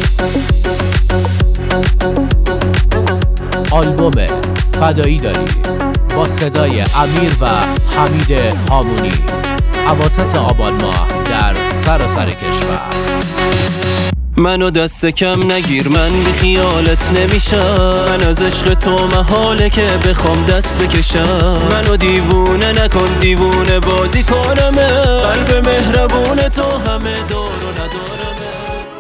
آلبوم فدایی داری با صدای امیر و حمید هامونی اواسط آبان ماه در سراسر کشور. منو دست کم نگیر، من بی خیالت نمیشم. من از عشق تو محاله که بخوام دست بکشم. منو دیوونه نکن، دیوونه بازی کنمه. قلب مهربون تو همه دار و ندارمه.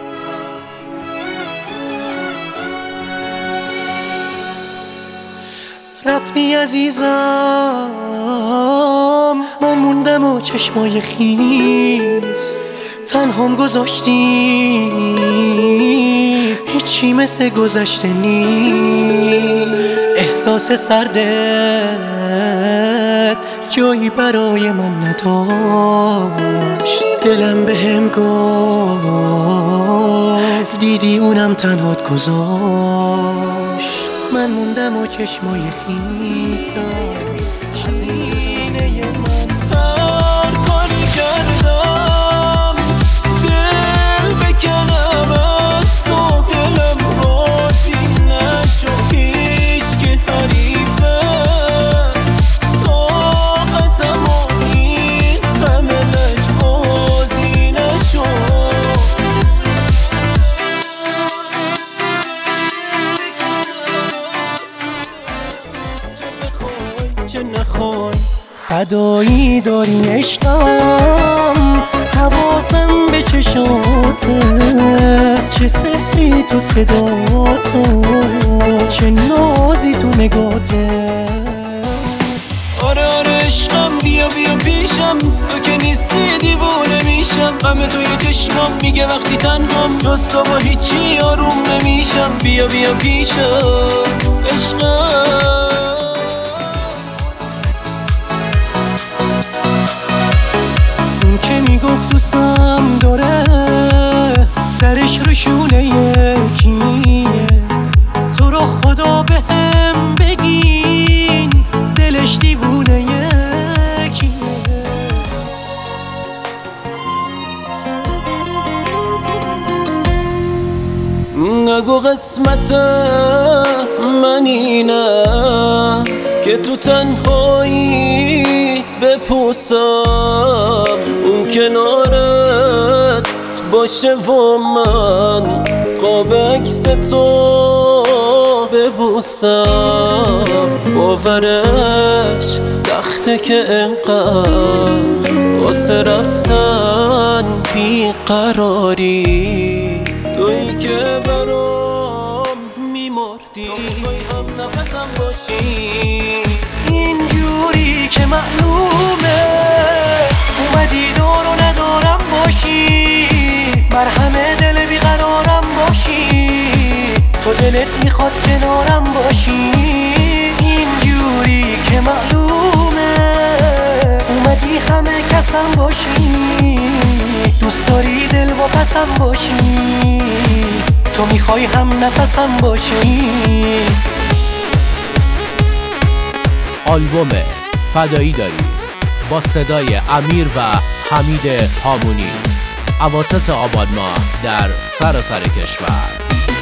رفتی عزیزم، من موندم و چشمای خیس تنهام گذاشتی، هیچی مثل گذشته نیست. احساس سردت جایی برای من نداشت. دلم بهم گفت دیدی اونم تنهات گذاشت. من موندم و چشمای خیسم حزینه من. هر کاری کردم دل بکنم از تو، دلم راضی نشو. هیچ که حریفه طاقتم و این همه لجبازی نشو. چه نخوای فدایی داری عشقم، حواسم به چشاته. چه سحری تو صداتو، چه نازی تو نگاته. آره عشقم، بیا پیشم. تو که نیستی دیوونه میشم. غم توی چشمام میگه وقتی تنهام، جز تو با هیچی آروم نمیشم. بیا پیشم عشقم. که میگفت دوستم داره، سرش رو شونه یکیه. تو رو خدا به هم بگین، دلش دیوونه یکیه. نگو قسمت من اینه که تو تنهایی بپوسم. اون کنارت باشه و من قاب عکس تو ببوسم. باورش سخته که انقدر واسه رفتن بیقراری. تویی که برام میمردی، توی هم نفسم باشی. اینجوری که معلومه اومدی دور و ندارم باشی، بر همه دل بیقرارم باشی. تو دلت میخواد کنارم باشی. اینجوری که معلومه اومدی همه کسم باشی. دوست داری دل و پسم باشی، تو میخوای هم نفسم باشی. آلبوم فدایی داری با صدای امیر و حمید هامونی اواسط آبان ماه در سراسر کشور.